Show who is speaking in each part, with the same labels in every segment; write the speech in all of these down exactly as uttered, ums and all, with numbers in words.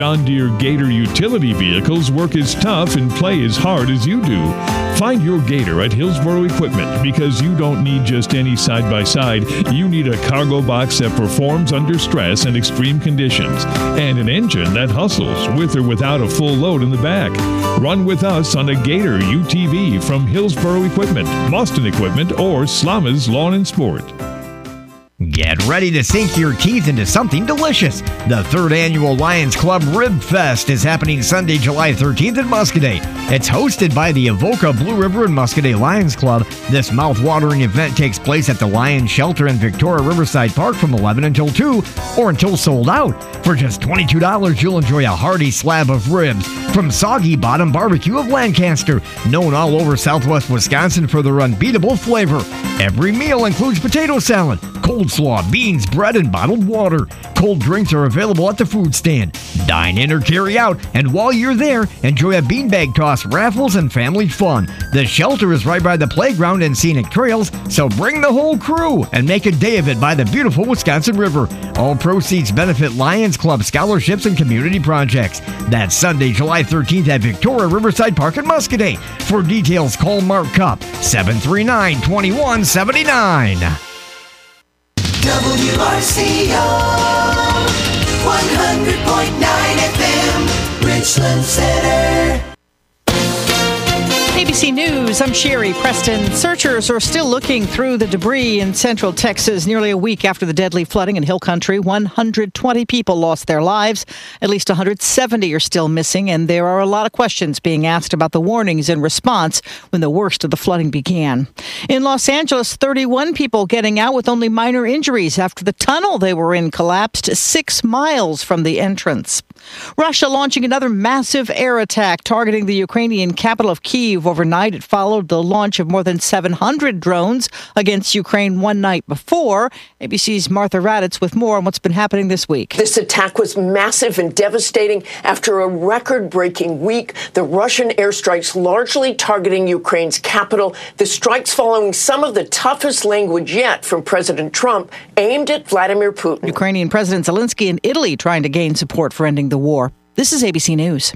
Speaker 1: John Deere Gator utility vehicles work as tough and play as hard as you do. Find your Gator at Hillsboro Equipment because you don't need just any side-by-side. You need a cargo box that performs under stress and extreme conditions, and an engine that hustles with or without a full load in the back. Run with us on a Gator U T V from Hillsboro Equipment, Boston Equipment, or Slama's Lawn and Sport.
Speaker 2: Get ready to sink your teeth into something delicious. The third annual Lions Club Rib Fest is happening Sunday, July thirteenth in Muscoda. It's hosted by the Avoca Blue River and Muscoda Lions Club. This mouth-watering event takes place at the Lions Shelter in Victoria Riverside Park from eleven until two, or until sold out. For just twenty-two dollars, you'll enjoy a hearty slab of ribs from Soggy Bottom Barbecue of Lancaster, known all over southwest Wisconsin for their unbeatable flavor. Every meal includes potato salad, coleslaw, beans, bread, and bottled water. Cold drinks are available at the food stand. Dine in or carry out, and while you're there, enjoy a beanbag toss, raffles, and family fun. The shelter is right by the playground and scenic trails, so bring the whole crew and make a day of it by the beautiful Wisconsin River. All proceeds benefit Lions Club scholarships and community projects. That's Sunday, July thirteenth at Victoria Riverside Park in Muscoda. For details, call Mark Cup, seven three nine, two one seven nine.
Speaker 3: W R C O one hundred point nine F M, Richland Center.
Speaker 4: A B C News, I'm Sherry Preston. Searchers are still looking through the debris in central Texas nearly a week after the deadly flooding in Hill Country. one hundred twenty people lost their lives. At least one hundred seventy are still missing, and there are a lot of questions being asked about the warnings in response when the worst of the flooding began. In Los Angeles, thirty-one people getting out with only minor injuries after the tunnel they were in collapsed six miles from the entrance. Russia launching another massive air attack targeting the Ukrainian capital of Kyiv overnight. It followed the launch of more than seven hundred drones against Ukraine one night before. A B C's Martha Raddatz with more on what's been happening this week.
Speaker 5: This attack was massive and devastating. After a record-breaking week, the Russian airstrikes largely targeting Ukraine's capital. The strikes following some of the toughest language yet from President Trump aimed at Vladimir Putin.
Speaker 4: Ukrainian President Zelensky in Italy trying to gain support for ending the war. This is A B C News.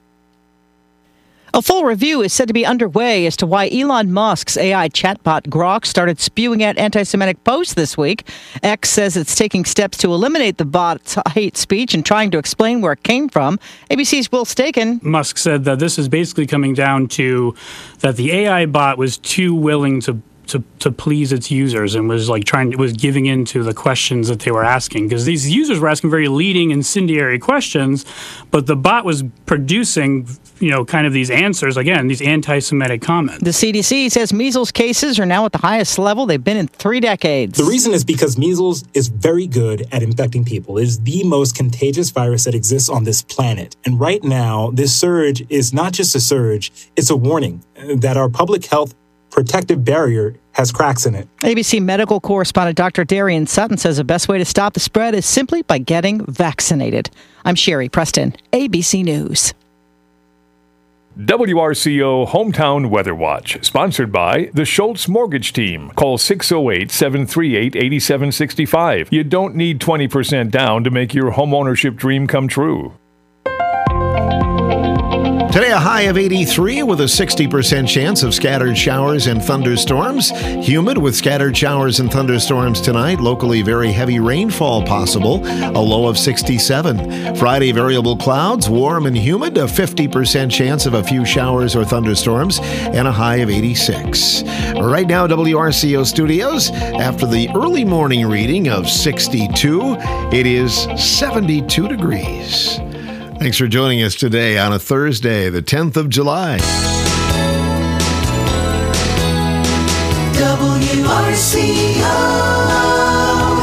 Speaker 4: A full review is said to be underway as to why Elon Musk's A I chatbot Grok started spewing out anti-Semitic posts this week. X says it's taking steps to eliminate the bot's hate speech and trying to explain where it came from. A B C's Will Staken.
Speaker 6: Musk said that this is basically coming down to that the A I bot was too willing to To, to please its users and was like trying was giving in to the questions that they were asking, because these users were asking very leading, incendiary questions, but the bot was producing, you know, kind of these answers, again, these anti-Semitic comments.
Speaker 4: The C D C says measles cases are now at the highest level they've been in three decades.
Speaker 7: The reason is because measles is very good at infecting people. It is the most contagious virus that exists on this planet. And right now, this surge is not just a surge, it's a warning that our public health protective barrier has cracks in it.
Speaker 4: A B C medical correspondent Doctor Darian Sutton says the best way to stop the spread is simply by getting vaccinated. I'm Sherry Preston, A B C News.
Speaker 1: W R C O Hometown Weather Watch, sponsored by the Schultz Mortgage Team. Call six oh eight, seven three eight, eight seven six five. You don't need twenty percent down to make your homeownership dream come true.
Speaker 8: Today, a high of eighty-three with a sixty percent chance of scattered showers and thunderstorms. Humid with scattered showers and thunderstorms tonight. Locally, very heavy rainfall possible. A low of sixty-seven. Friday, variable clouds, warm and humid. A fifty percent chance of a few showers or thunderstorms. And a high of eighty-six. Right now, W R C O Studios, after the early morning reading of sixty-two, it is seventy-two degrees. Thanks for joining us today on a Thursday, the tenth of July.
Speaker 3: W R C O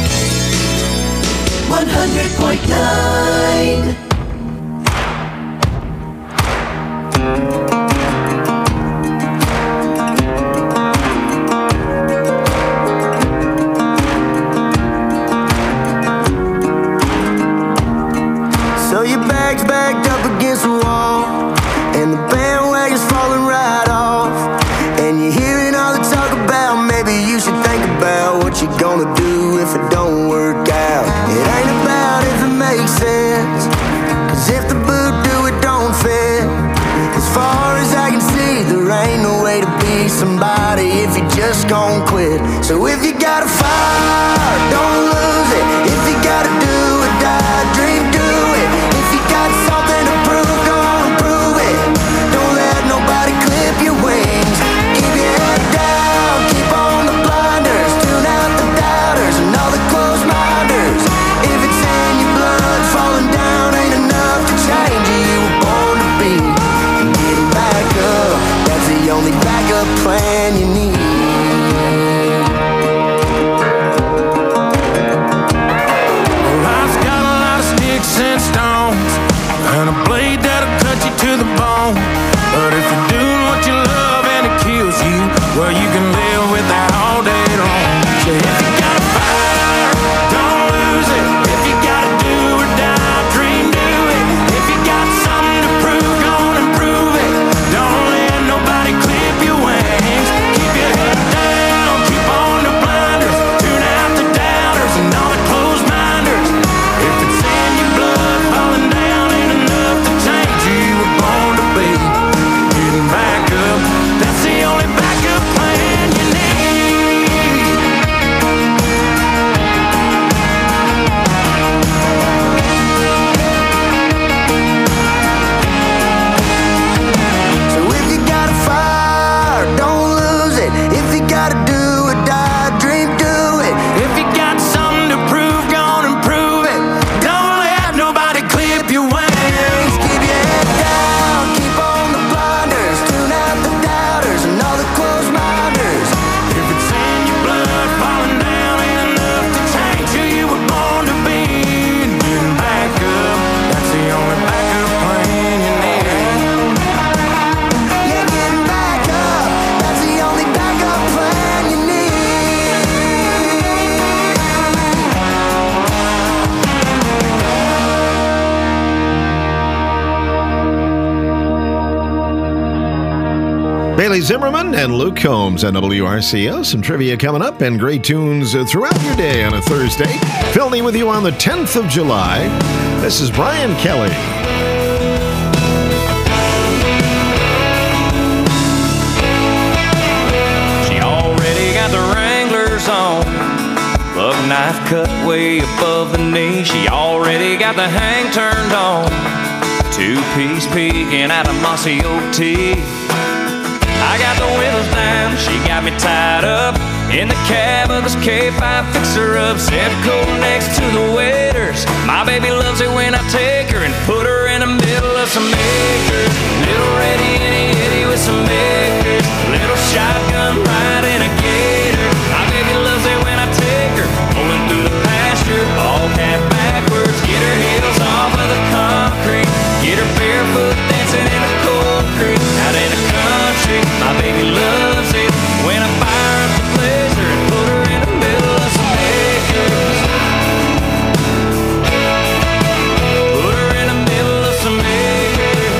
Speaker 3: one hundred point nine.
Speaker 9: So your bag's backed up against the wall, and the bandwagon's falling right off, and you're hearing all the talk about maybe you should think about what you're gonna do if it don't work out. It ain't about if it makes sense, 'cause gon' quit. So if you got a fire, don't lose it. If you gotta do or die, dream, do it. If you got something to prove, go on and prove it. Don't let nobody clip your wings. Keep your head down, keep on the blinders. Tune out the doubters and all the closed minders. If it's in your blood, falling down ain't enough to change you. You were born to be. And getting back up, that's the only backup plan you need.
Speaker 10: And stones, and a blade that'll cut you to the bone. But if you're doing what you love and it kills you, well, you can live with that all day long. So if you got a fire, don't lose it. If you gotta do or die, dream, do it. If you got something to prove, go on and prove it. Don't let nobody clip your wings. Keep your head down, keep on the blinders. Tune out the doubters and all the closed minders. If it's in your blood, falling down ain't enough to change you. You were born to be. Getting back up, that's the only backup plan you need.
Speaker 9: So if you got a fire, don't lose it. If you gotta do or die, dream, do it.
Speaker 10: If you got something to prove, go on and prove it. Don't let nobody clip your wings.
Speaker 9: Keep your head down, keep on the blinders. Tune out the doubters and all the closed minders.
Speaker 10: If it's in your blood, falling down ain't enough to change who you were born to be. And getting back up, that's the only backup plan you need.
Speaker 9: Yeah, getting back up, that's the only backup plan you need.
Speaker 8: Bailey Zimmerman and Luke Combs on W R C O. Some trivia coming up and great tunes uh, throughout your day on a Thursday. Filming with you on the tenth of July. This is Brian Kelly.
Speaker 11: She already got the Wranglers on, lug knife cut way above the knee. She already got the hang turned on, two-piece peeking out of mossy oak tea. I got the windows down, she got me tied up in the cab of this K five fixer-up. Set coat next to the waiters. My baby loves it when I take her and put her in the middle of some acres. Little ready itty itty with some acres. Little shotgun ride in a gator. My baby loves it when I take her pulling through the pasture, ball cap backwards. Get her heels off of the concrete. Get her barefoot dancing in the cold creek. Out in the country, my baby loves it when I fire up the blazer and put her in the middle of some acres. Put her in the middle of some acres.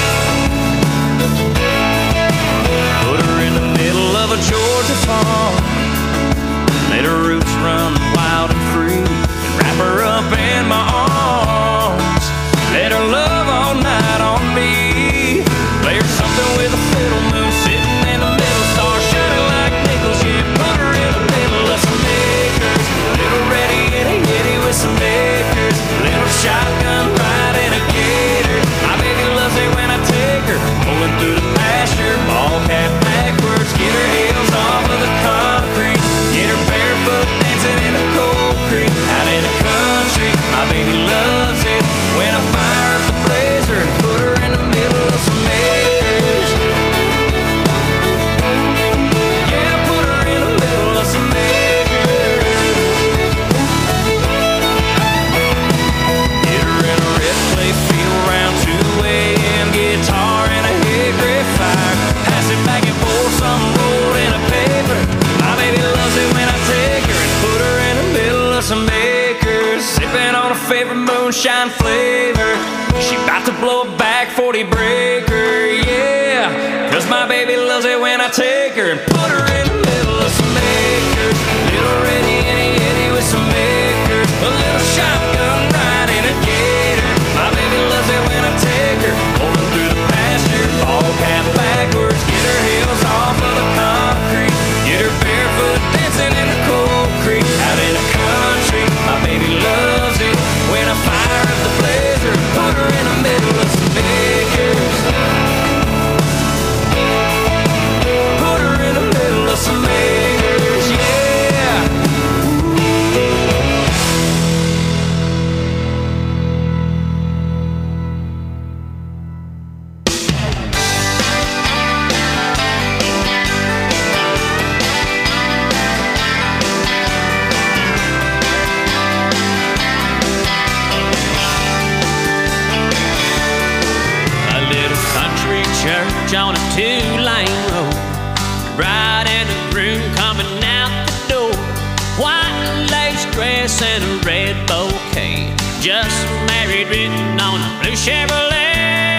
Speaker 11: Put her in the middle of a Georgia farm. Let her roots run wild and free and wrap her up in my arms. Let her love all night on me. Play her something with a fiddle, moon sitting in the middle, stars shining like nickels. Yeah, put her in the middle of some acres. Little ready itty itty with some acres. Little shotgun ride in a gator. My baby loves it when I take her pulling through the pasture, ball cap backwards. Get her heels off of the concrete. Get her barefoot dancing in the cold creek. Out in the country, my baby loves it when I fire up the blazer and put her in the middle of some acres. Yeah, put her in the middle of some acres. Get her in a red clay field around two a.m. Guitar and a hickory fire. Pass it back and forth, something rolled in a paper. My baby loves it when I take her and put her in the middle of some acres. Sipping on a favorite moonshine flavor. She about to blow a back forty breaker, yeah. Cause my baby loves it when I take her and put her in the middle of some acres. Little ready itty itty with some acres. A little shotgun ride in a gator. My baby loves it when I take her pulling through the pasture, ball cap backwards. Get her heels off of the concrete. Get her barefoot
Speaker 12: church on a two-lane road. The bride and the groom coming out the door. White lace dress and a red bouquet. Just married written on a blue Chevrolet.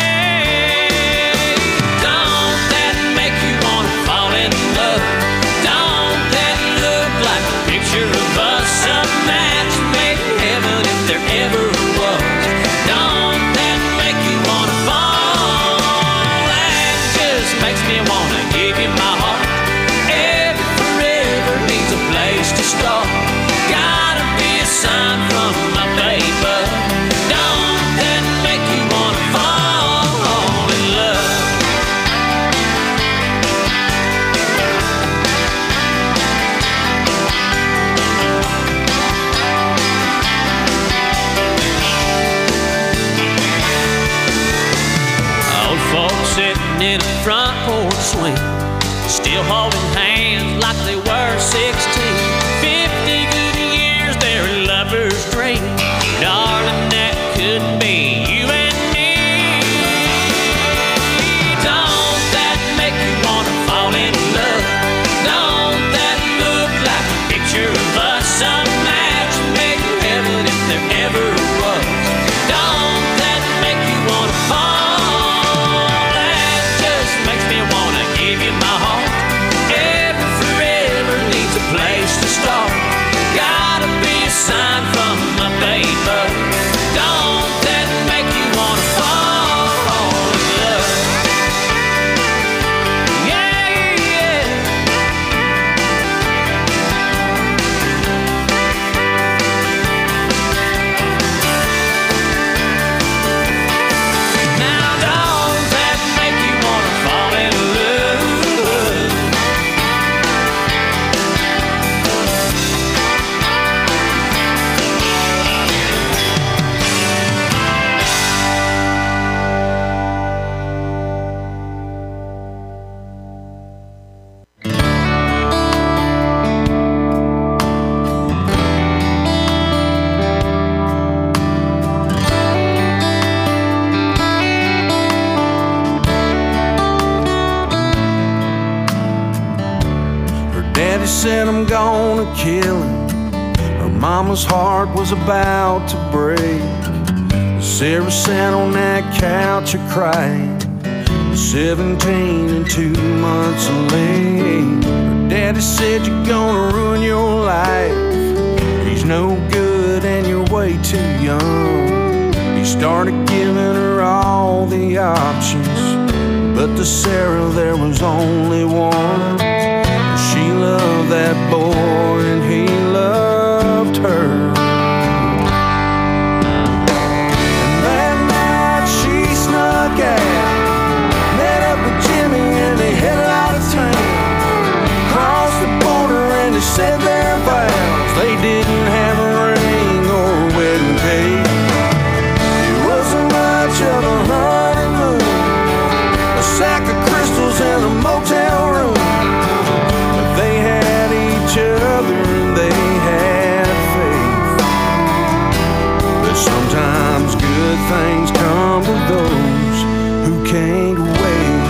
Speaker 12: Don't that make you wanna fall in love? Don't that look like a picture of us? A match made in heaven if there ever was. Don't that make you wanna fall? That just makes me wanna give you my heart. Every forever needs a place to start. Gotta be a sign from my paper. Don't that make you wanna fall in love? Old folks sitting in a front porch swing, still holding hands like they were sixteen. Fifty good years, their lovers dream. Darling, that could be you and me. Don't that make you wanna fall in love? Don't that look like a picture of us? A match made in heaven if there ever was. Don't that make you wanna fall? That just makes me wanna give you my heart. Every forever needs a place to start. Gotta be a sign from my paper. Don't that make you wanna fall in love? Yeah, yeah. Now don't that make you wanna fall in love?
Speaker 10: Her daddy said I'm gonna kill him. Her mama's heart was about to break. Sarah sat on that couch a crying, seventeen and two months late. Her daddy said you're gonna ruin your life. He's no good and you're way too young. He started giving her all the options, but to Sarah there was only one. She loved that boy and he loved her. And that night she snuck out, met up with Jimmy and they headed out of town. Crossed the border and they said their vows. They didn't have a ring or a wedding cake. It wasn't much of a honeymoon, a sack of crystals and a motel room. But they had each other and they had faith. But sometimes good things come to those who can't wait.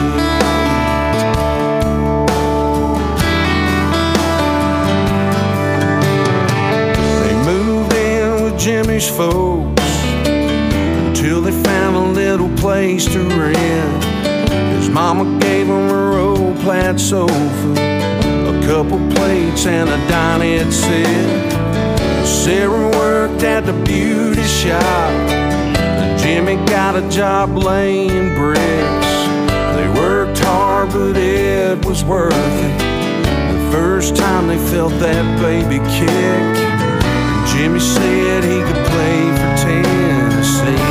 Speaker 10: They moved in with Jimmy's folks until they found a little place to rent. His mama gave him a old plaid sofa, a couple plates and a dinette set. Sarah worked at the beauty shop, and Jimmy got a job laying bricks. They worked hard, but it was worth it. The first time they felt that baby kick, and Jimmy said he could play for Tennessee.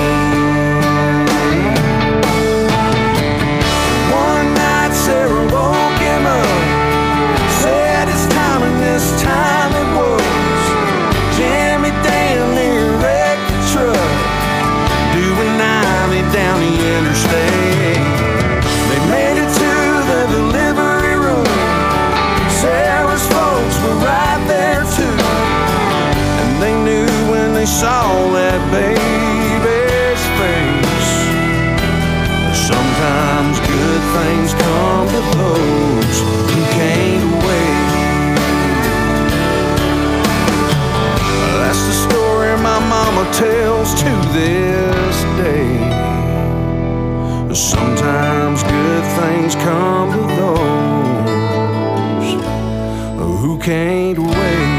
Speaker 10: One night Sarah woke him up, said it's time and this time it was. Jimmy damn near wrecked the truck, doing ninety down the interstate. They made it to the delivery room. Sarah's folks were right there too, and they knew when they saw that baby things come to those who can't wait. That's the story my mama tells to this day. Sometimes good things come to those who can't wait.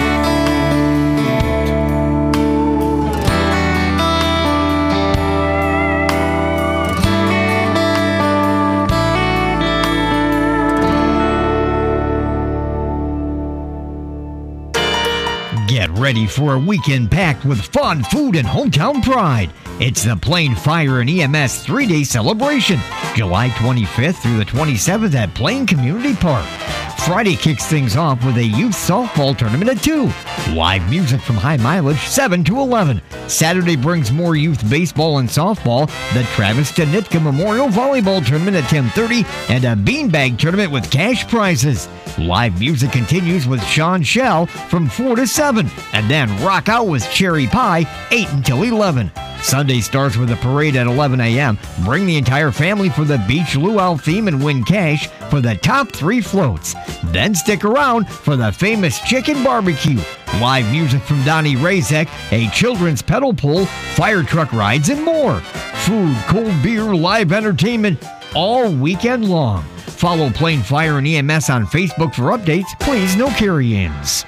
Speaker 2: Get ready for a weekend packed with fun, food, and hometown pride. It's the Plain Fire and E M S three-day celebration, July twenty-fifth through the twenty-seventh at Plain Community Park. Friday kicks things off with a youth softball tournament at two. Live music from High Mileage, seven to eleven. Saturday brings more youth baseball and softball, the Travis Danitka Memorial Volleyball Tournament at ten thirty, and a beanbag tournament with cash prizes. Live music continues with Sean Shell from four to seven, and then rock out with Cherry Pie, eight until eleven. Sunday starts with a parade at eleven a.m. Bring the entire family for the Beach Luau theme and win cash for the top three floats. Then stick around for the famous chicken barbecue. Live music from Donnie Razek, a children's pedal pull, fire truck rides, and more. Food, cold beer, live entertainment all weekend long. Follow Plain Fire and E M S on Facebook for updates. Please, no carry-ins.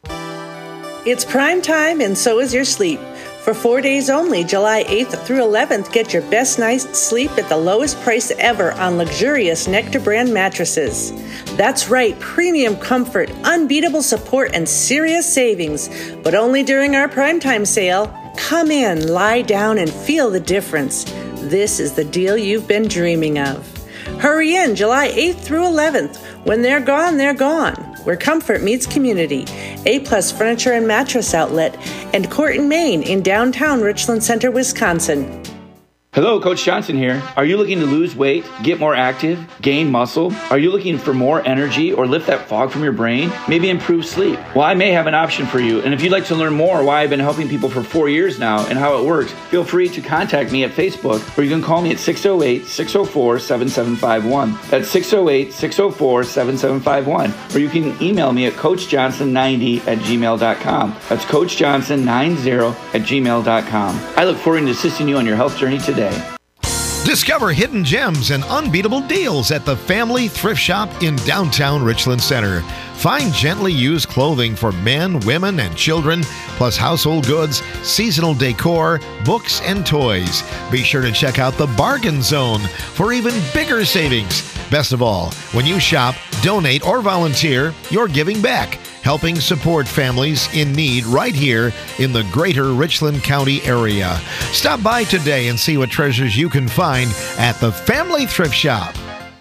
Speaker 13: It's prime time, and so is your sleep. For four days only, July eighth through eleventh, get your best night's sleep at the lowest price ever on luxurious Nectar brand mattresses. That's right, premium comfort, unbeatable support, and serious savings. But only during our primetime sale. Come in, lie down, and feel the difference. This is the deal you've been dreaming of. Hurry in, July eighth through eleventh. When they're gone, they're gone. Where comfort meets community. A-Plus Furniture and Mattress Outlet and Court and Main in downtown Richland Center, Wisconsin.
Speaker 14: Hello, Coach Johnson here. Are you looking to lose weight, get more active, gain muscle? Are you looking for more energy or lift that fog from your brain? Maybe improve sleep? Well, I may have an option for you. And if you'd like to learn more why I've been helping people for four years now and how it works, feel free to contact me at Facebook, or you can call me at six oh eight, six oh four, seven seven five one. That's six oh eight, six oh four, seven seven five one. Or you can email me at coach johnson ninety at gmail dot com. That's coach johnson ninety at gmail dot com. I look forward to assisting you on your health journey today.
Speaker 8: Discover hidden gems and unbeatable deals at the Family Thrift Shop in downtown Richland Center. Find gently used clothing for men, women, and children, plus household goods, seasonal decor, books, and toys. Be sure to check out the Bargain Zone for even bigger savings. Best of all, when you shop, donate, or volunteer, you're giving back, helping support families in need right here in the greater Richland County area. Stop by today and see what treasures you can find at the Family Thrift Shop.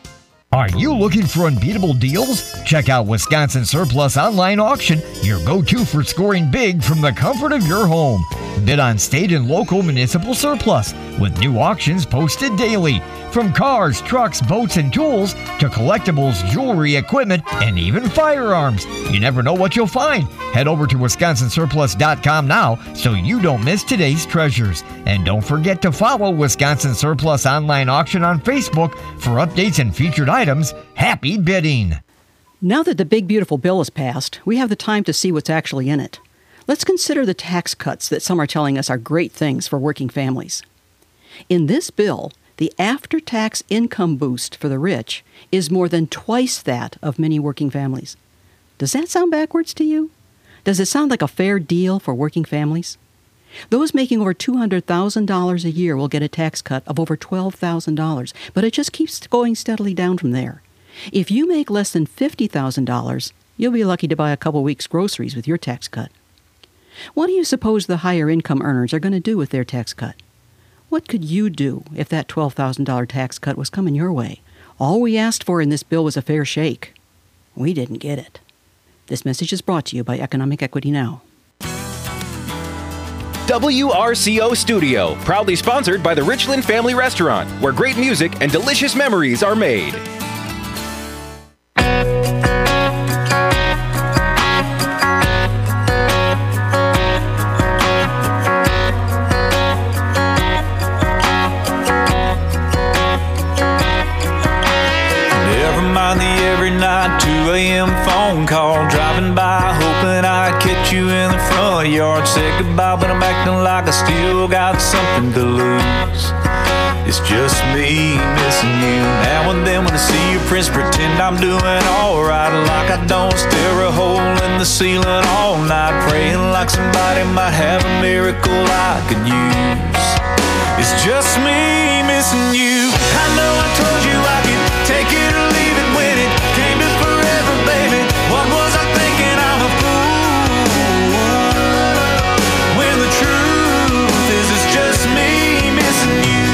Speaker 2: Are you looking for unbeatable deals? Check out Wisconsin Surplus Online Auction, your go-to for scoring big from the comfort of your home. Bid on state and local municipal surplus with new auctions posted daily. From cars, trucks, boats, and tools to collectibles, jewelry, equipment, and even firearms. You never know what you'll find. Head over to wisconsin surplus dot com now so you don't miss today's treasures. And don't forget to follow Wisconsin Surplus Online Auction on Facebook for updates and featured items. Happy bidding!
Speaker 15: Now that the big beautiful bill is passed, we have the time to see what's actually in it. Let's consider the tax cuts that some are telling us are great things for working families. In this bill, the after-tax income boost for the rich is more than twice that of many working families. Does that sound backwards to you? Does it sound like a fair deal for working families? Those making over two hundred thousand dollars a year will get a tax cut of over twelve thousand dollars, but it just keeps going steadily down from there. If you make less than fifty thousand dollars, you'll be lucky to buy a couple weeks' groceries with your tax cut. What do you suppose the higher income earners are going to do with their tax cut? What could you do if that twelve thousand dollars tax cut was coming your way? All we asked for in this bill was a fair shake. We didn't get it. This message is brought to you by Economic Equity Now.
Speaker 16: W R C O Studio, proudly sponsored by the Richland Family Restaurant, where great music and delicious memories are made.
Speaker 11: still got something to lose. It's just me missing you. Now and then when I see your prints, pretend I'm doing alright, like I don't stare a hole in the ceiling all night, praying like somebody might have a miracle I could use. It's just me missing you. I know I told you I could take it or leave it when it came to forever, baby. What was I thinking? I'm a fool. When the truth is, it's just me missing you.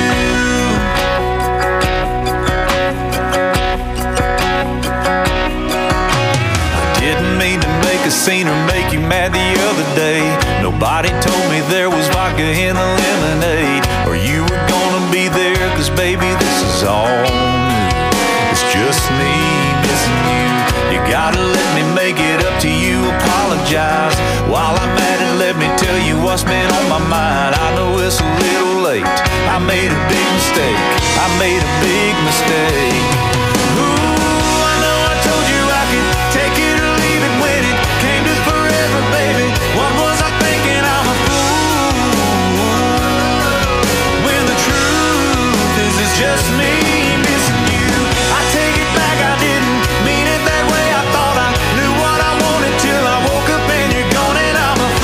Speaker 11: I didn't mean to make a scene or make you mad the other day. Nobody told me there was vodka in the lemonade, or you were gonna be there, cause baby this is all new. It's just me missing you. You gotta let me make it up to you, apologize. While I'm at it, let me tell you what's been on my mind. I know it's a little late, I made a big mistake, I made a big mistake. Ooh, I know I told you I could take it or leave it when it came to forever, baby. What was I thinking? I'm a fool. When the truth is, it's just me missing you. I take it back, I didn't mean it that way. I thought I knew what I wanted till I woke up and you're gone and I'm a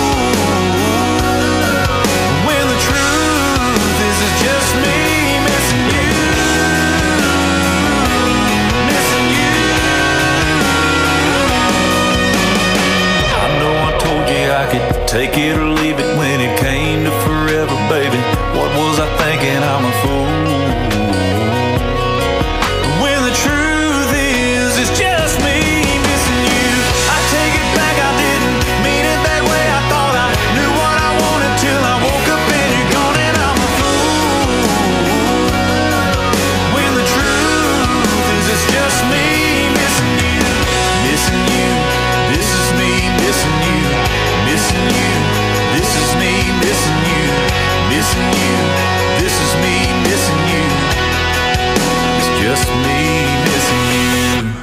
Speaker 11: fool. When the truth is, it's just me missing you. Missing you. I know I told you I could take it or leave it when it came to forever, baby. What was I thinking? I'm a fool. When the truth is, it's just me missing you. I take it back, I didn't mean it that way. I thought I knew what I wanted till I woke up and you're gone and I'm a fool. When the truth is, it's just me missing you. Missing you. This is me missing you. Missing you. This is me missing you. Missing you. This is me missing you. It's just me missing you.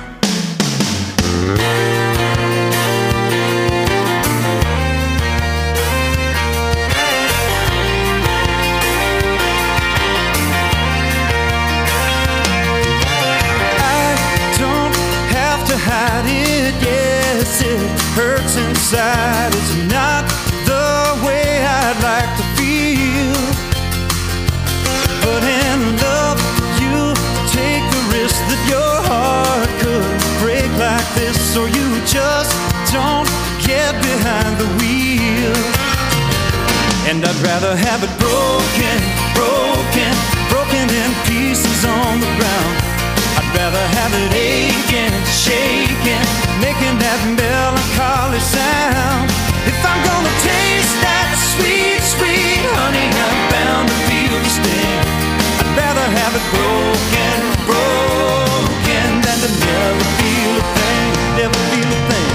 Speaker 10: I don't have to hide it, yes, it hurts inside. It's not the way I'd like to feel, but in love you take the risk that your heart could break like this, or you just don't get behind the wheel. And I'd rather have it broken, broken, broken in pieces on the ground. I'd rather have it aching, shaking, making that melancholy sound. If I'm gonna taste that sweet, sweet honey, I'm bound to feel the sting. I'd rather have it broken, broken, than to never feel a thing, never feel a thing.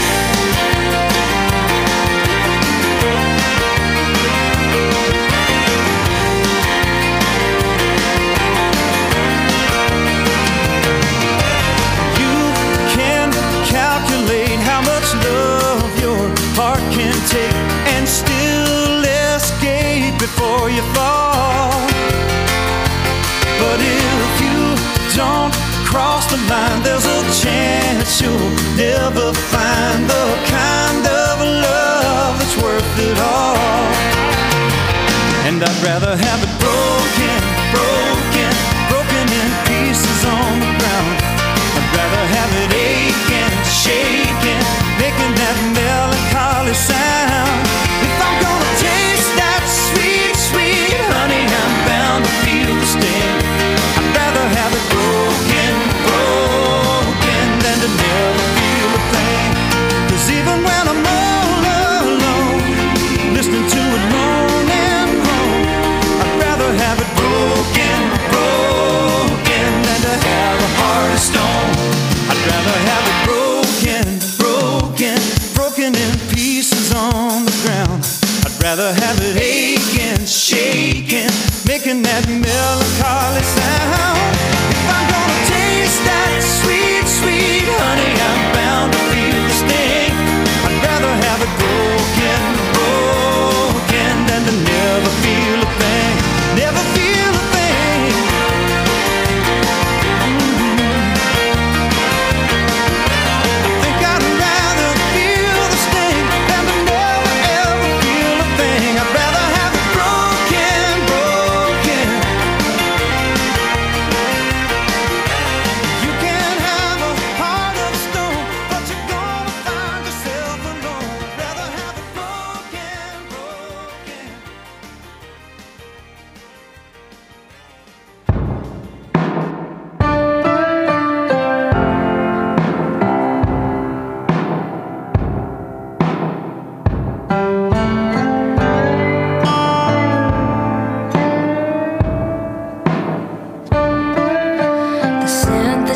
Speaker 10: Calculate how much love your heart can take and still escape before you fall. But if you don't cross the line, there's a chance you'll never find the kind of love that's worth it all. And I'd rather have it broken, broken, broken in pieces on the ground. I'd rather have it aching, shaking, making that melancholy sound. If I'm gonna taste that sweet, sweet honey, I'm bound to feel the sting. I'd rather have it broken, broken, than to never feel a thing. Cause even when I'm all alone, listening to it moan and groan, I'd rather have it broken, broken, than to have a heart of stone. I'd rather have it broken, broken, broken in pieces on the ground. I'd rather have it aching, shaking, making that melancholy sound. If I'm gonna taste that sweet, sweet honey, I'm bound to feel the sting. I'd rather have it broken, broken, than to never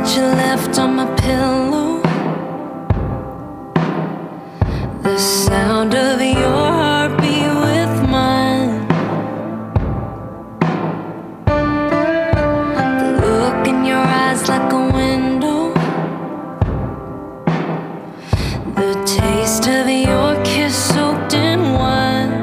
Speaker 17: that you left on my pillow, the sound of your heartbeat with mine, the look in your eyes like a window, the taste of your kiss soaked in wine.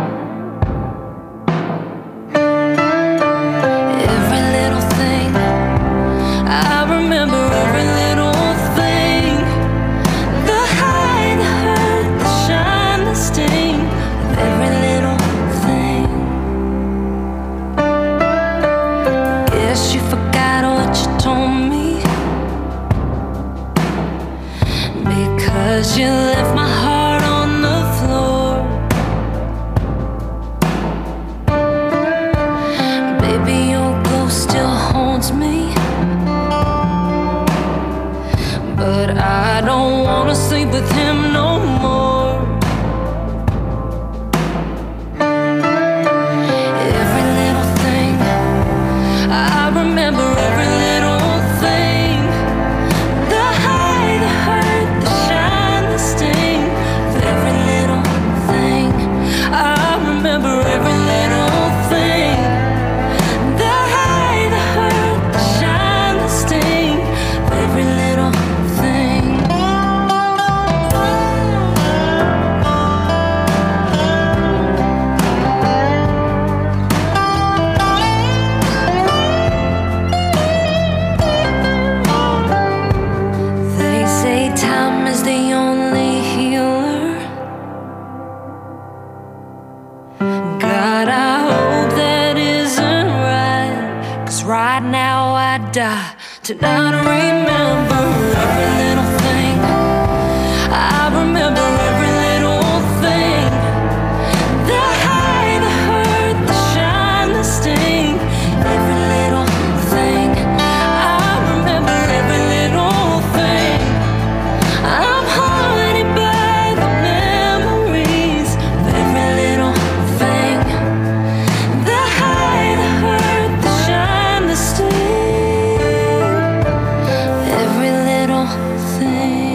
Speaker 17: You left my heart on the floor. Baby, your ghost still haunts me, but I don't wanna sleep with him no more. Every little thing, I remember every little thing. The high, the hurt, the shine, the sting of every little thing. I remember every little thing. The high, the hurt, the shine, the sting of every little thing. They say time is the only healer. God, I hope that isn't right, 'cause right now I die to not remember every little thing. I remember every little thing. The high, the hurt, the shine, the sting, every little thing. I remember every little thing. I'm haunted by the memories of every little thing. The high, the hurt, the shine, the sting, every little thing.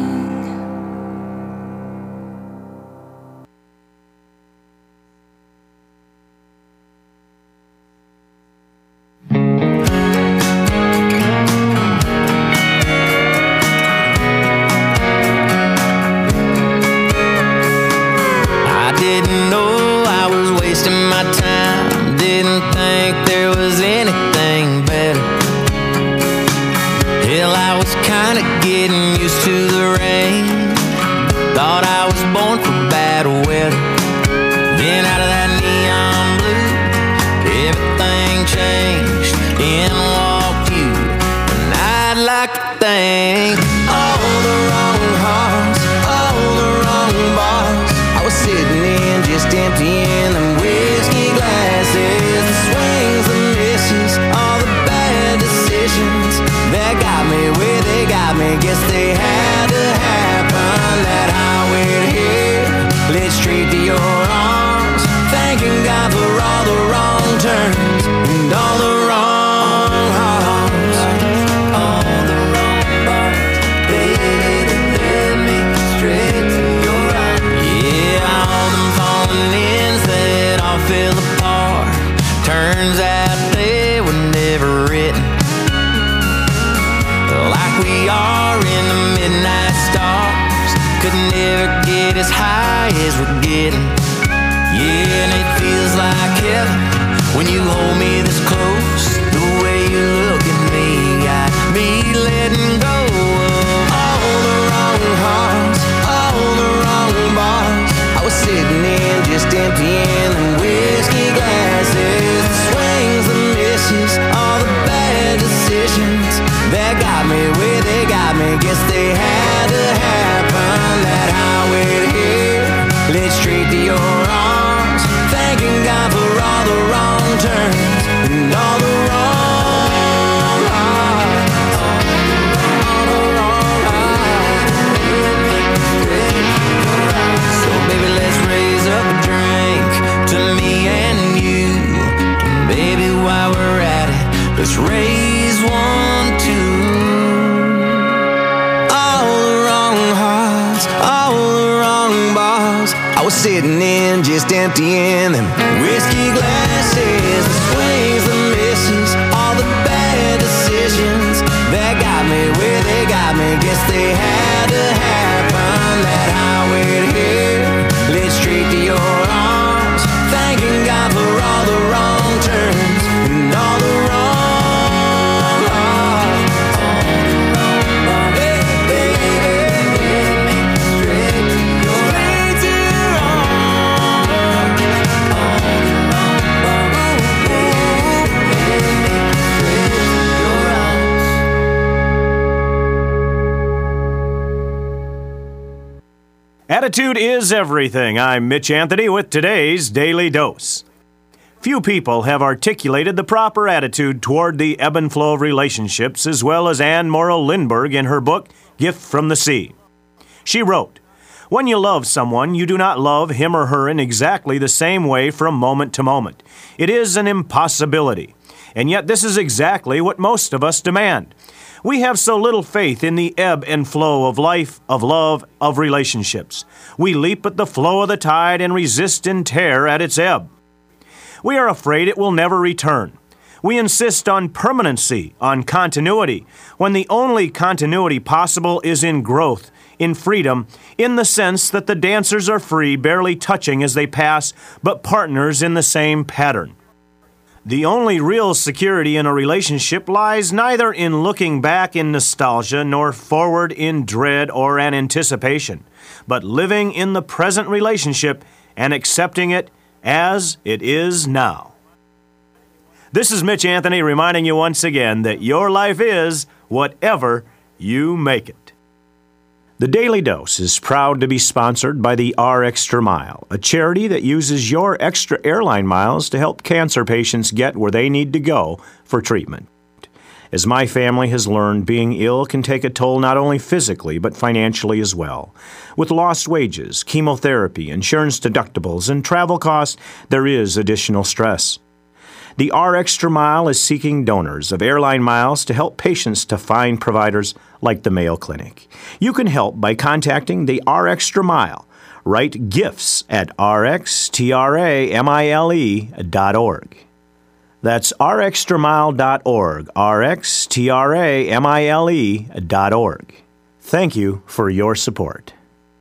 Speaker 10: I didn't know I was wasting my time. Didn't think there was anything better. Hell, I was kinda getting used to the rain. Thought I was born for bad weather. Then out of that neon blue, everything changed. In walked you, and I'd like to thank all the wrong hearts, all the wrong bars. I was sitting in just emptying them whiskey glasses. The swings, the misses, all the bad decisions that got me where they got me. Guess they had to happen. That highway to here led straight to your arms. Thanking God for all the wrong turns and all the wrong hearts, all the wrong parts, baby, that led me straight to your arms. Yeah, all them falling ins that all fell apart. Turns out they were never written. Like we are in the midnight stars, could never get as high as we're getting. Yeah, and it feels like heaven when you hold me this close. The way you look at me got me letting go of all the wrong hearts, all the wrong bars. I was sitting in just emptying them whiskey glasses. The swings, the misses, all the bad decisions that got me where they got me. Guess they had to happen. That highway to here led straight to your arms. Thanking God for all the wrong turns and all the wrong hearts, all the wrong hearts. So baby, let's raise up a drink to me and you. And baby, while we're at it, let's raise one too.
Speaker 9: sitting in, just emptying them whiskey glasses. The swings, the misses, all the bad decisions that got me where they got me. Guess they had to happen. That highway to hell led straight to your arms. Thanking God for all the wrong turns and all the wrong hearts. Hey, baby, straight to your arms.
Speaker 18: Attitude is everything. I'm Mitch Anthony with today's Daily Dose. Few people have articulated the proper attitude toward the ebb and flow of relationships as well as Anne Morrow Lindbergh in her book, Gift from the Sea. She wrote, "When you love someone, you do not love him or her in exactly the same way from moment to moment. It is an impossibility. And yet this is exactly what most of us demand. We have so little faith in the ebb and flow of life, of love, of relationships. We leap at the flow of the tide and resist in terror at its ebb. We are afraid it will never return. We insist on permanency, on continuity, when the only continuity possible is in growth, in freedom, in the sense that the dancers are free, barely touching as they pass, but partners in the same pattern. The only real security in a relationship lies neither in looking back in nostalgia nor forward in dread or an anticipation, but living in the present relationship and accepting it as it is now." This is Mitch Anthony reminding you once again that your life is whatever you make it. The Daily Dose is proud to be sponsored by the R Extra Mile, a charity that uses your extra airline miles to help cancer patients get where they need to go for treatment. As my family has learned, being ill can take a toll not only physically but financially as well. With lost wages, chemotherapy, insurance deductibles, and travel costs, there is additional stress. The R Extra Mile is seeking donors of airline miles to help patients to find providers like the Mayo Clinic. You can help by contacting the R Extra Mile. Write gifts at r x t r a mile dot org. That's r extra mile dot org, r x t r a mile dot org. Thank you for your support.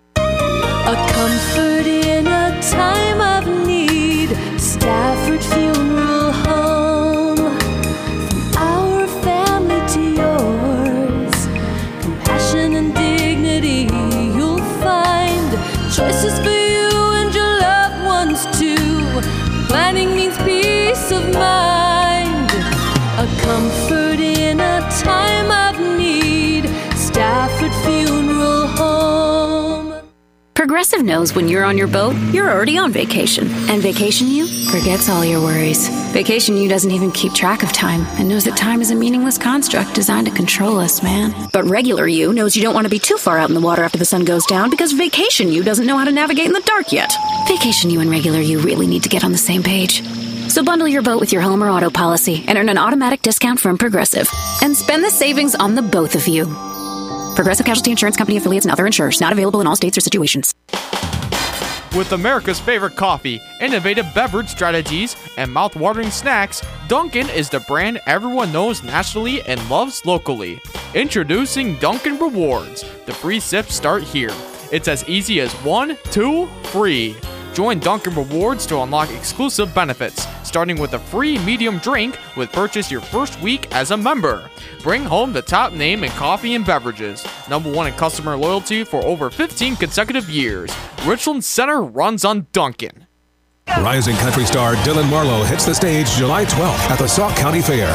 Speaker 17: A comfort in a time of need. Stafford Funeral Home. From our family to yours. Compassion and dignity you'll find. Choices for you and your loved ones too. Planning means peace of mind. A comfort in a time of need. Stafford Funeral Home.
Speaker 19: Progressive knows when you're on your boat, you're already on vacation. And Vacation You forgets all your worries. Vacation You doesn't even keep track of time and knows that time is a meaningless construct designed to control us, man. But Regular You knows you don't want to be too far out in the water after the sun goes down because Vacation You doesn't know how to navigate in the dark yet. Vacation You and Regular You really need to get on the same page. So bundle your boat with your home or auto policy and earn an automatic discount from Progressive. And spend the savings on the both of you. Progressive Casualty Insurance Company affiliates and other insurers. Not available in all states or situations.
Speaker 20: With America's favorite coffee, innovative beverage strategies, and mouth-watering snacks, Dunkin' is the brand everyone knows nationally and loves locally. Introducing Dunkin' Rewards. The free sips start here. It's as easy as one, two, free. Join Dunkin' Rewards to unlock exclusive benefits, starting with a free medium drink with purchase your first week as a member. Bring home the top name in coffee and beverages. Number one in customer loyalty for over fifteen consecutive years. Richland Center runs on Dunkin'.
Speaker 21: Rising country star Dylan Marlowe hits the stage July twelfth at the Sauk County Fair.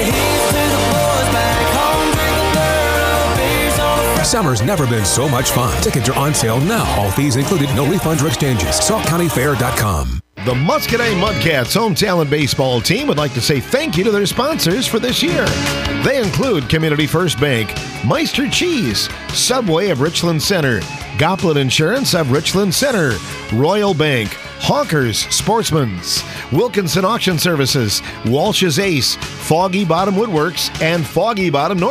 Speaker 21: Summer's never been so much fun. Tickets are on sale now. All fees included, no refunds or exchanges. sauk county fair dot com.
Speaker 8: The Muscatine Mudcats home talent baseball team would like to say thank you to their sponsors for this year. They include Community First Bank, Meister Cheese, Subway of Richland Center, Goplet Insurance of Richland Center, Royal Bank, Hawkers Sportsman's, Wilkinson Auction Services, Walsh's Ace, Foggy Bottom Woodworks, and Foggy Bottom North.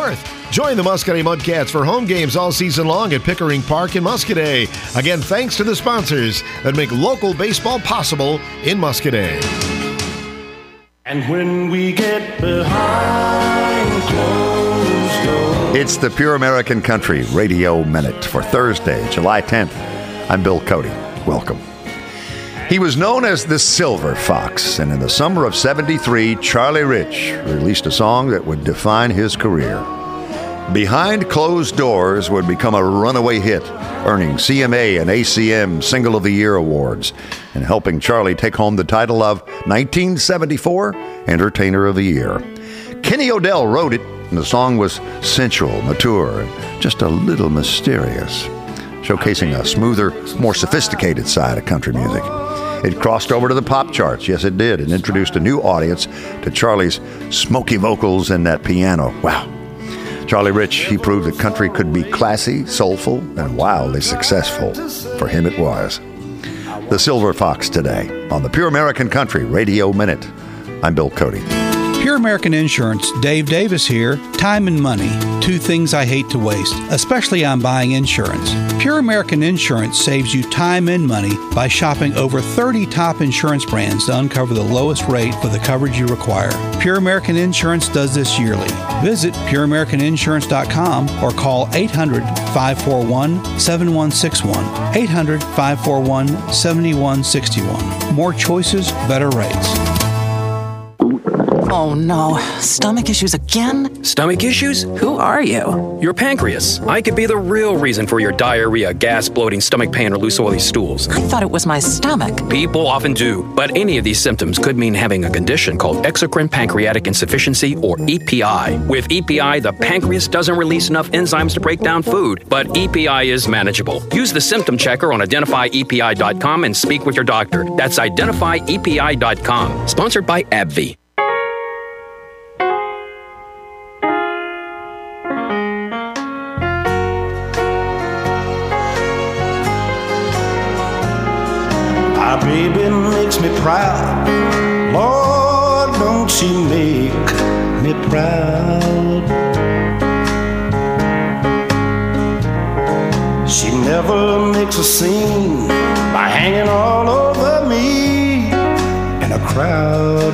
Speaker 8: Join the Muscatine Mudcats for home games all season long at Pickering Park in Muscatine. Again, thanks to the sponsors that make local baseball possible in Muscatine.
Speaker 10: And when we get behind closed doors.
Speaker 5: It's the Pure American Country Radio Minute for Thursday, July tenth. I'm Bill Cody. Welcome. He was known as the Silver Fox, and in the summer of seventy-three, Charlie Rich released a song that would define his career. Behind Closed Doors would become a runaway hit, earning C M A and A C M Single of the Year awards, and helping Charlie take home the title of nineteen seventy-four Entertainer of the Year. Kenny Odell wrote it, and the song was sensual, mature, and just a little mysterious, showcasing a smoother, more sophisticated side of country music. It crossed over to the pop charts, yes it did, and introduced a new audience to Charlie's smoky vocals and that piano. Wow. Charlie Rich, he proved that country could be classy, soulful, and wildly successful. For him it was. The Silver Fox today on the Pure American Country Radio Minute. I'm Bill Cody.
Speaker 22: Pure American Insurance, Dave Davis here. Time and money, two things I hate to waste, especially on buying insurance. Pure American Insurance saves you time and money by shopping over thirty top insurance brands to uncover the lowest rate for the coverage you require. Pure American Insurance does this yearly. Visit pure american insurance dot com or call eight hundred, five four one, seven one six one. eight hundred, five four one, seven one six one. More choices, better rates.
Speaker 23: Oh no, stomach issues again?
Speaker 24: Stomach issues?
Speaker 23: Who are you?
Speaker 24: Your pancreas. I could be the real reason for your diarrhea, gas, bloating, stomach pain, or loose oily stools.
Speaker 23: I thought it was my stomach.
Speaker 24: People often do, but any of these symptoms could mean having a condition called exocrine pancreatic insufficiency, or E P I. With E P I, the pancreas doesn't release enough enzymes to break down food, but E P I is manageable. Use the symptom checker on identify E P I dot com and speak with your doctor. That's identify E P I dot com. Sponsored by AbbVie.
Speaker 10: My baby makes me proud. Lord, don't she make me proud. She never makes a scene by hanging all over me in a crowd.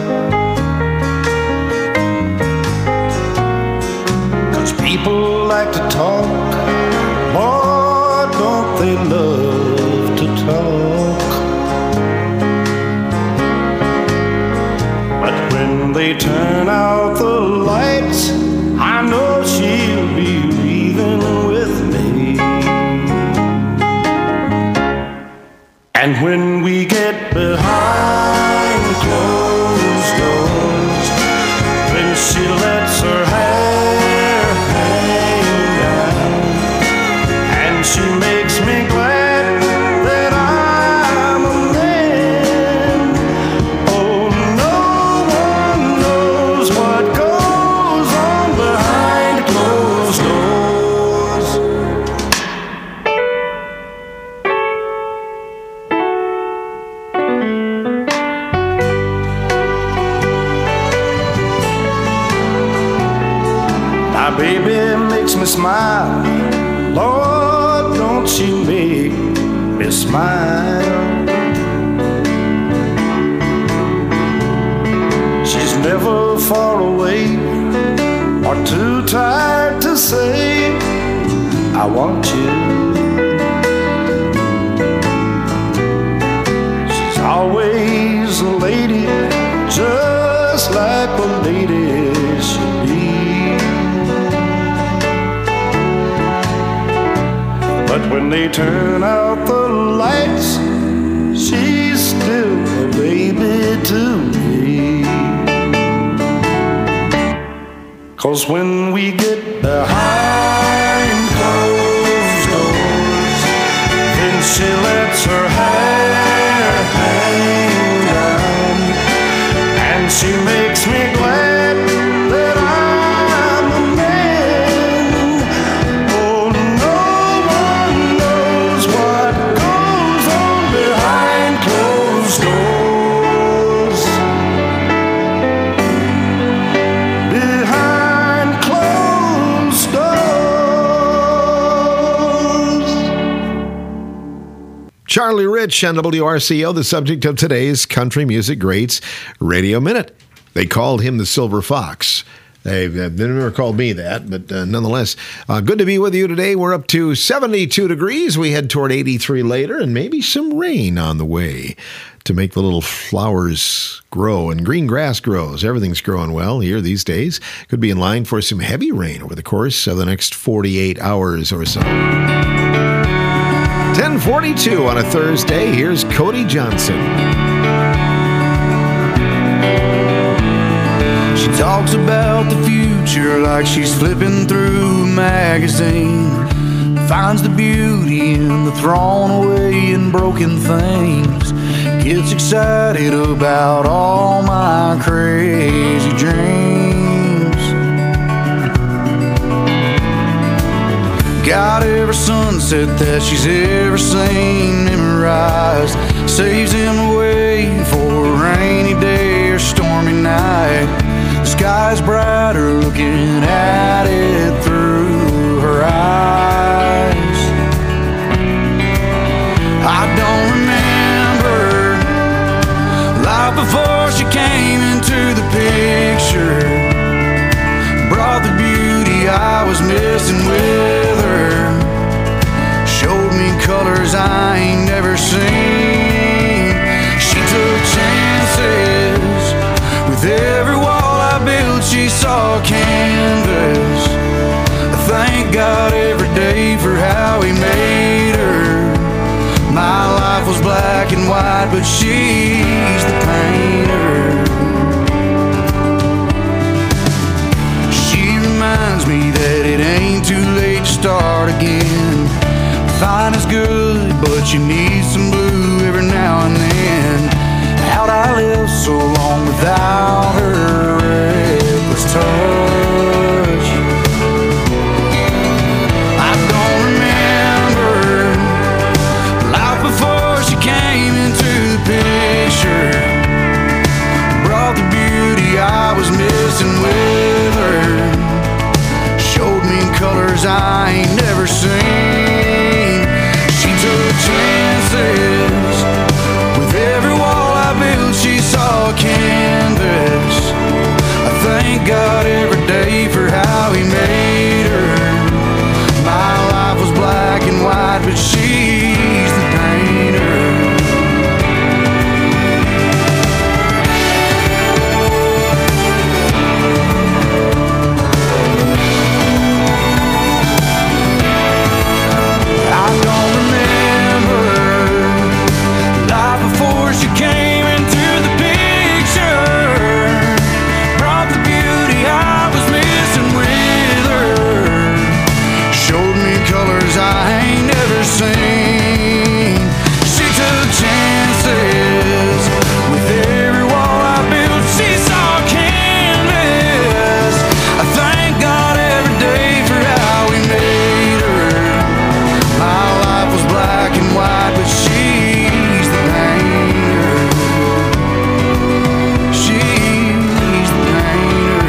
Speaker 10: 'Cause people like to talk. Lord, don't they love to talk. When they turn out the lights, I know she'll be leaving with me. And when we get behind closed doors, when she lets her hair hang down, and she makes me glad that I'm a man. Oh, no one knows what goes on behind closed doors. My baby makes me smile. Lord, don't she make me smile. She's never far away or too tired to say, I want you. She's always a lady, just like a lady should be. But when they turn out the lights, she's still a baby to me. 'Cause when we get behind closed doors, then she lets her hair hang down, and she makes me glad that I'm a man. Oh, no one knows what goes on behind closed doors. Behind closed doors.
Speaker 8: Charlie Rich on W R C O, the subject of today's Country Music Greats Radio Minute. They called him the Silver Fox. They've uh, never called me that, but uh, nonetheless, uh, good to be with you today. We're up to seventy-two degrees. We head toward eighty-three later, and maybe some rain on the way to make the little flowers grow and green grass grows. Everything's growing well here these days. Could be in line for some heavy rain over the course of the next forty-eight hours or so. ten forty-two on a Thursday. Here's Cody Johnson.
Speaker 1: She talks about the future like she's flipping through a magazine. Finds the beauty in the thrown away and broken things. Gets excited about all my crazy dreams. Got every sunset that she's ever seen memorized. Saves him away for a rainy day or stormy night. The sky's brighter looking at it through her eyes. I don't remember life before she came into the picture. Brought the beauty I was missing with her. Showed me colors I ain't never seen. She took chances with every wall I built. She saw canvas. I thank God every day for how He made her. My life was black and white, but she's the painter. She reminds me that it ain't too late to start again. Fine is good, but you need some blue every now and then. How'd I live so long without her reckless touch? I don't remember life before she came into the picture. Brought the beauty I was missing with her. Showed me colors I ain't never seen. She took chances with every wall I built. She saw canvas. I thank God every day for how He made her. My life was black and white, but she's the painter. I don't remember life before she came into the picture. Brought the beauty I was missing with her. Showed me colors I ain't never seen. She took chances with every wall I built. She saw canvas. I thank God every day for how He made her. My life was black and white, but she's the painter. She's the painter.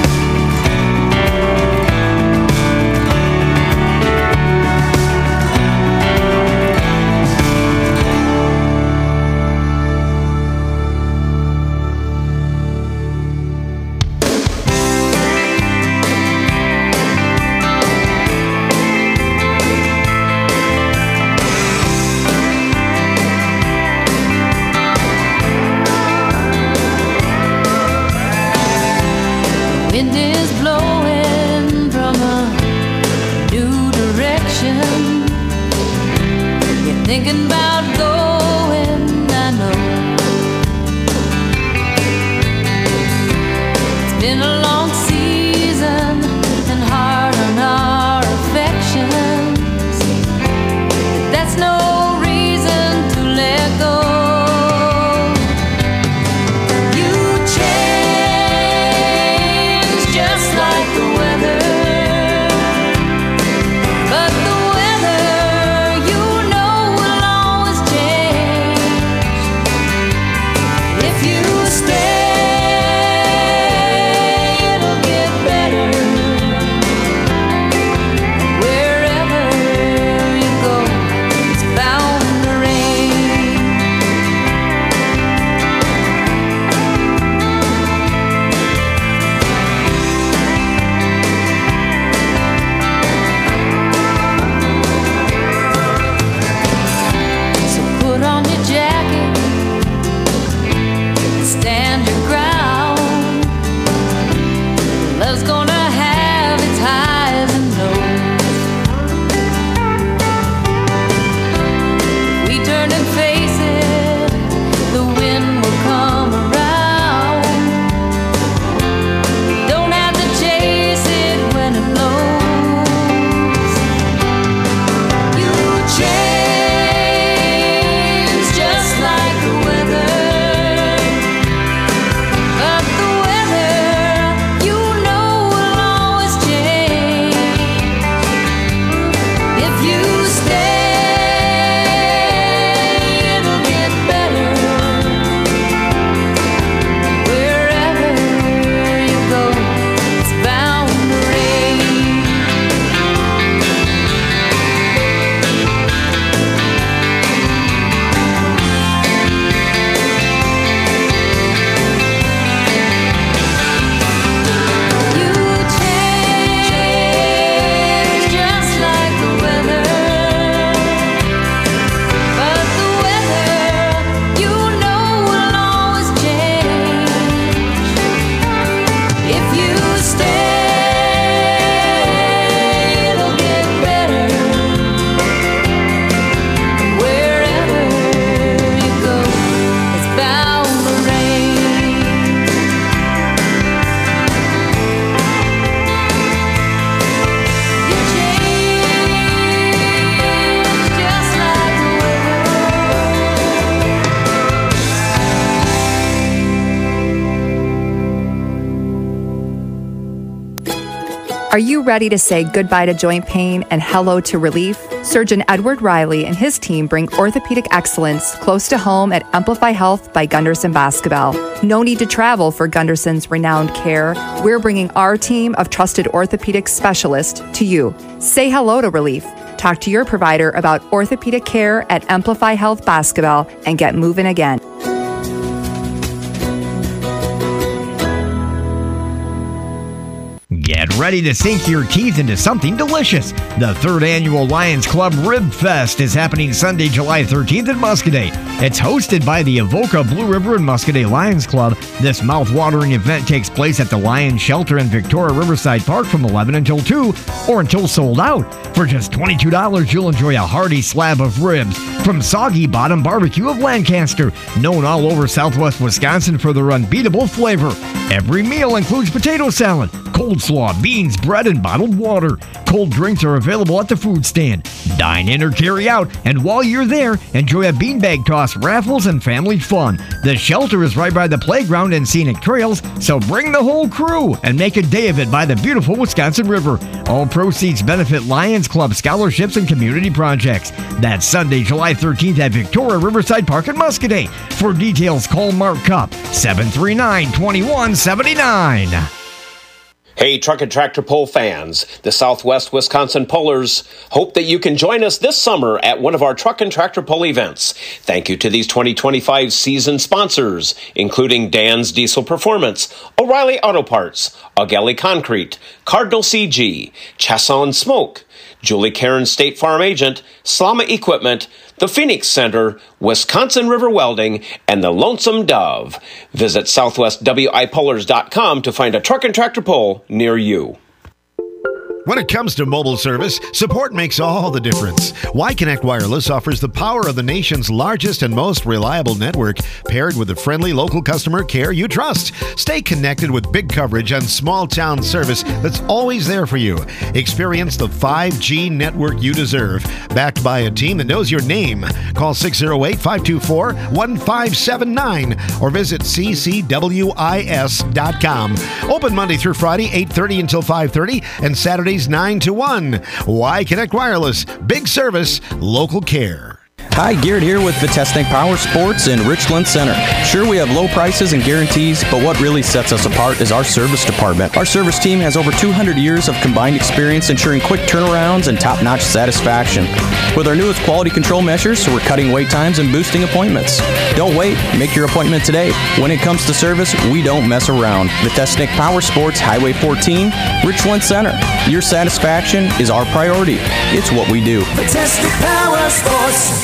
Speaker 17: Wind is blowing from a new direction. You're thinking about going, I know. It's been a long season and hard on our affections. But that's no reason to let go. You change just like the weather, but the weather, you know, will always change. If you stay,
Speaker 3: Are you ready to say goodbye to joint pain and hello to relief? Surgeon Edward Riley and his team bring orthopedic excellence close to home at Amplify Health by Gunderson Basketball. No need to travel for Gunderson's renowned care. We're bringing our team of trusted orthopedic specialists to you. Say hello to relief. Talk to your provider about orthopedic care at Amplify Health Basketball and get moving again.
Speaker 2: Get ready to sink your teeth into something delicious. The third annual Lions Club Rib Fest is happening Sunday, July thirteenth in Muscoda. It's hosted by the Avoca Blue River and Muscoda Lions Club. This mouth-watering event takes place at the Lions Shelter in Victoria Riverside Park from eleven until two, or until sold out. For just twenty-two dollars, you'll enjoy a hearty slab of ribs from Soggy Bottom Barbecue of Lancaster, known all over southwest Wisconsin for their unbeatable flavor. Every meal includes potato salad, coleslaw, beans, bread, and bottled water. Cold drinks are available at the food stand. Dine in or carry out, and while you're there, enjoy a beanbag toss, raffles, and family fun. The shelter is right by the playground and scenic trails, so bring the whole crew and make a day of it by the beautiful Wisconsin River. All proceeds benefit Lions Club scholarships and community projects. That's Sunday, July thirteenth at Victoria Riverside Park in Muscoda. For details, call Mark Cup, seven three nine, two one seven nine.
Speaker 4: Hey, Truck and Tractor Pull fans, the Southwest Wisconsin Pullers hope that you can join us this summer at one of our Truck and Tractor Pull events. Thank you to these twenty twenty-five season sponsors, including Dan's Diesel Performance, O'Reilly Auto Parts, Augelli Concrete, Cardinal C G, Chasson Smoke, Julie Karen State Farm Agent, Slama Equipment, the Phoenix Center, Wisconsin River Welding, and the Lonesome Dove. Visit southwest w i pullers dot com to find a truck and tractor pull near you.
Speaker 8: When it comes to mobile service, support makes all the difference. Y-Connect Wireless offers the power of the nation's largest and most reliable network, paired with the friendly local customer care you trust. Stay connected with big coverage and small-town service that's always there for you. Experience the five G network you deserve, backed by a team that knows your name. Call six oh eight, five two four, one five seven nine or visit c c w i s dot com. Open Monday through Friday, eight thirty until five thirty, and Saturdays nine to one. Y-Connect Wireless. Big service, local care.
Speaker 6: Hi, Garrett here with Vitesnik Power Sports in Richland Center. Sure, we have low prices and guarantees, but what really sets us apart is our service department. Our service team has over two hundred years of combined experience ensuring quick turnarounds and top-notch satisfaction. With our newest quality control measures, we're cutting wait times and boosting appointments. Don't wait, make your appointment today. When it comes to service, we don't mess around. Vitesnik Power Sports, Highway fourteen, Richland Center. Your satisfaction is our priority. It's what we do.
Speaker 9: Vitesnik Power Sports.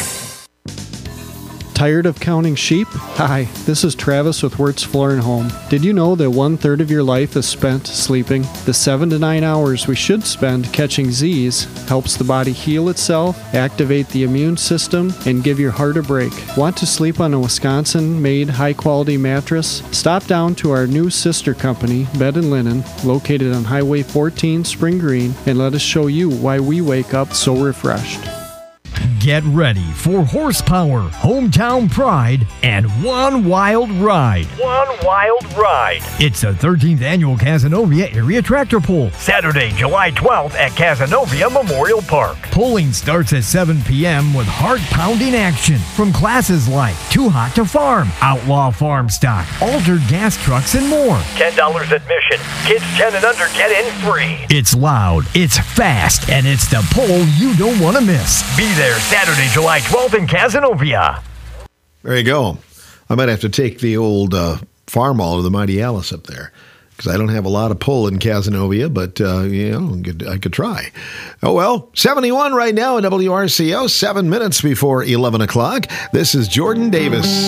Speaker 7: Tired of counting sheep? Hi, this is Travis with Wirtz Floor and Home. Did you know that one third of your life is spent sleeping? The seven to nine hours we should spend catching Z's helps the body heal itself, activate the immune system, and give your heart a break. Want to sleep on a Wisconsin-made high-quality mattress? Stop down to our new sister company, Bed and Linen, located on Highway fourteen, Spring Green, and let us show you why we wake up so refreshed.
Speaker 2: Get ready for horsepower, hometown pride, and one wild ride.
Speaker 25: One wild ride.
Speaker 2: It's the thirteenth annual Cazenovia Area Tractor Pull,
Speaker 25: Saturday, July twelfth at Cazenovia Memorial Park.
Speaker 2: Pulling starts at seven p.m. with heart-pounding action from classes like Too Hot to Farm, Outlaw Farm Stock, Altered Gas Trucks, and more.
Speaker 25: ten dollars admission. Kids ten and under get in free.
Speaker 2: It's loud, it's fast, and it's the pull you don't want to miss.
Speaker 25: Be there Saturday, July twelfth in Cazenovia.
Speaker 8: There you go. I might have to take the old uh, farm all of the Mighty Alice up there because I don't have a lot of pull in Cazenovia, but, uh, you know, I could try. Oh, well, seventy-one right now at W R C O, seven minutes before eleven o'clock. This is Jordan Davis.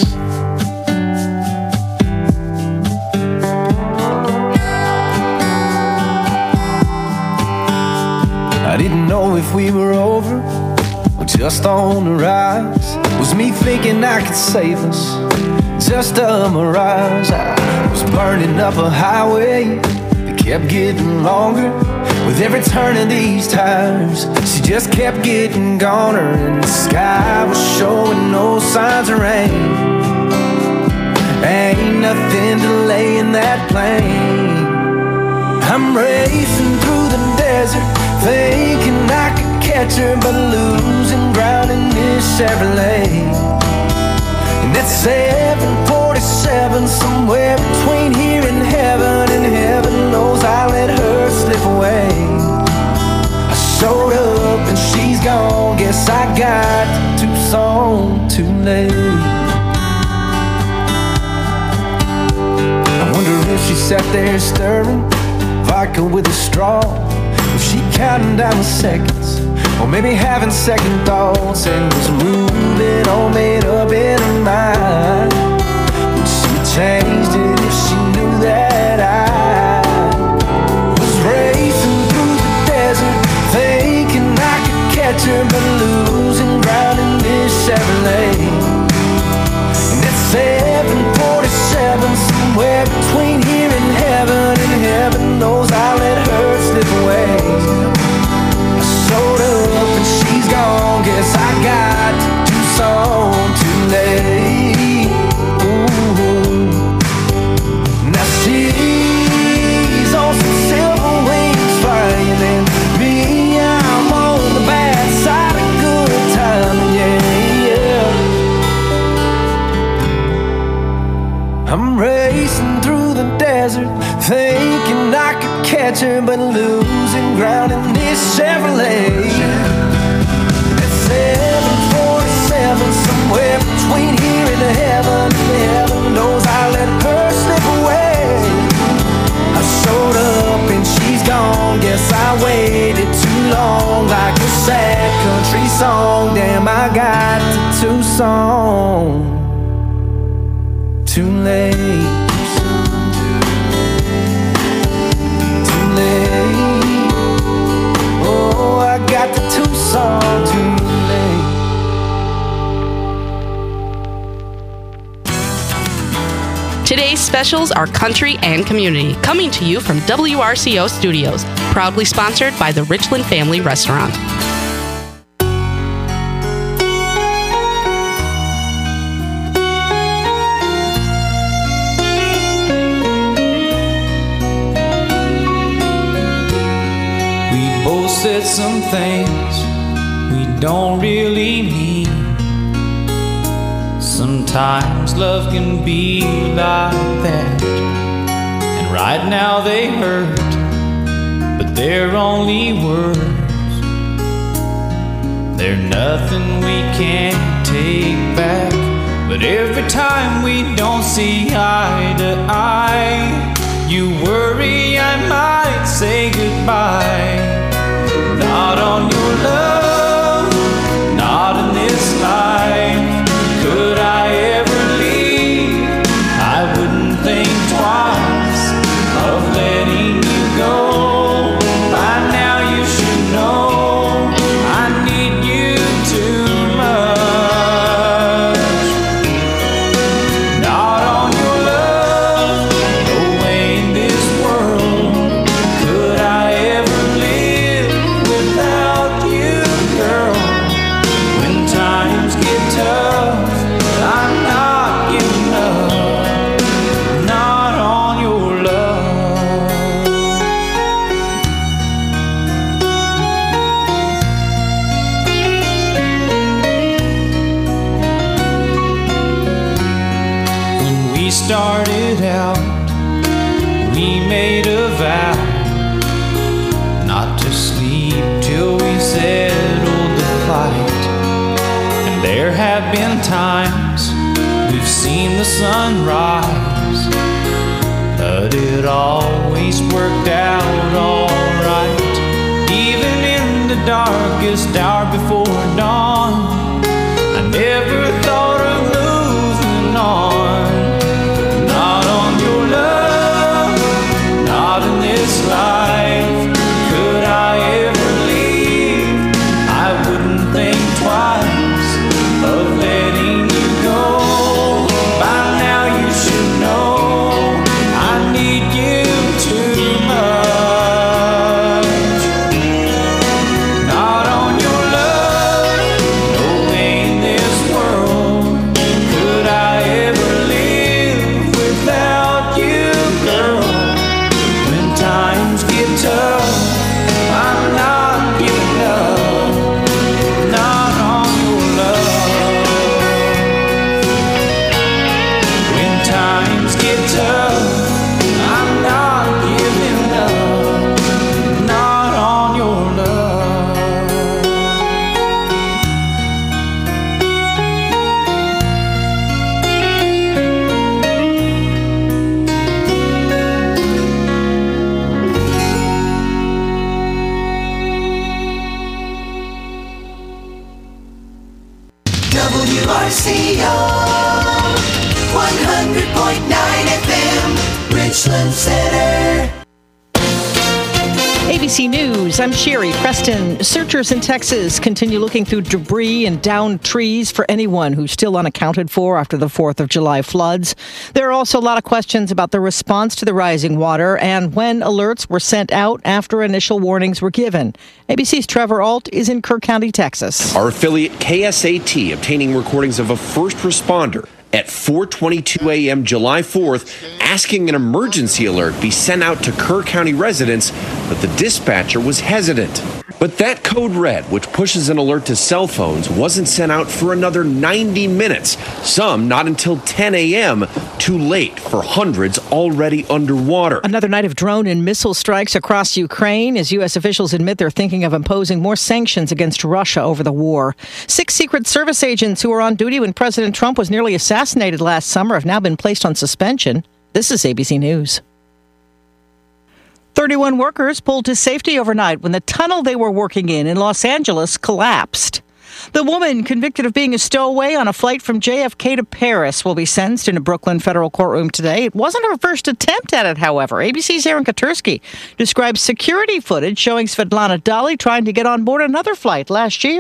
Speaker 10: I didn't know if we were over or just on the rise. Was me thinking I could save us just a mirage? I was burning up a highway that kept getting longer. With every turn of these tires, she just kept getting goner. And the sky was showing no signs of rain. Ain't nothing delaying that plane. I'm racing through the
Speaker 9: desert, thinking I could catch her, but losing ground in this Chevrolet. And at seven forty-seven, somewhere between here and heaven, and heaven knows I let her slip away. I showed up and she's gone, guess I got to Tucson too late. I wonder if she sat there stirring vodka with a straw, if she counting down the seconds, or maybe having second thoughts, and was moving all made up in her mind. Would she have changed it if she knew that I was racing through the desert, thinking I could catch her, but losing ground in this Chevrolet. And at seven forty-seven, somewhere between here and heaven, and heaven knows I let her slip away. I showed up and she's gone, guess I got to Tucson too late. Ooh. Now she's on some silver wings flying, and me, I'm on the bad side of good time, yeah, yeah. I'm racing through the desert, thinking I could catch her, but losing ground in this Chevrolet. At seven forty-seven, somewhere between here and heaven, heaven knows I let her slip away. I showed up and she's gone, guess I waited too long, like a sad country song. Damn, I got to Tucson too late. Oh, I got the Tucson too
Speaker 12: late. Today's specials are country and community, coming to you from W R C O Studios, proudly sponsored by the Richland Family Restaurant.
Speaker 13: Said some things we don't really mean. Sometimes love can be like that, and right now they hurt, but they're only words. They're nothing we can't take back, but every time we don't see eye to eye, you worry I might say goodbye. Not on your love, not in this life. Could I ever leave? I wouldn't think twice of letting you go. By now you should know I need you too much. Not on your love, no way in this world could I ever live without you, girl. When times get tough, I'm not giving up. Not on your love. When we started out, we made a vow not to sleep till we settled the fight. And there have been times we've seen the sun rise, but it always worked out alright. Even in the darkest hour before dawn, I never thought of moving on. Not on your love, not in this life. Could I ever leave? I wouldn't think twice of letting you go. By now you should know I need you too much. Not on your love.
Speaker 11: R C O, one hundred point nine F M, Richland Center.
Speaker 14: A B C News, I'm Sherry Preston. Searchers in Texas continue looking through debris and downed trees for anyone who's still unaccounted for after the fourth of July floods. There are also a lot of questions about the response to the rising water and when alerts were sent out after initial warnings were given. A B C's Trevor Ault is in Kirk County, Texas.
Speaker 15: Our affiliate K S A T obtaining recordings of a first responder at four twenty-two a.m. July fourth, asking an emergency alert be sent out to Kerr County residents, but the dispatcher was hesitant. But that code red, which pushes an alert to cell phones, wasn't sent out for another ninety minutes, some not until ten a.m., too late for hundreds already underwater.
Speaker 14: Another night of drone and missile strikes across Ukraine as U S officials admit they're thinking of imposing more sanctions against Russia over the war. Six Secret Service agents who were on duty when President Trump was nearly assassinated last summer have now been placed on suspension. This is A B C News. thirty-one workers pulled to safety overnight when the tunnel they were working in in Los Angeles collapsed. The woman convicted of being a stowaway on a flight from J F K to Paris will be sentenced in a Brooklyn federal courtroom today. It wasn't her first attempt at it, however. A B C's Aaron Katursky describes security footage showing Svetlana Dali trying to get on board another flight last year.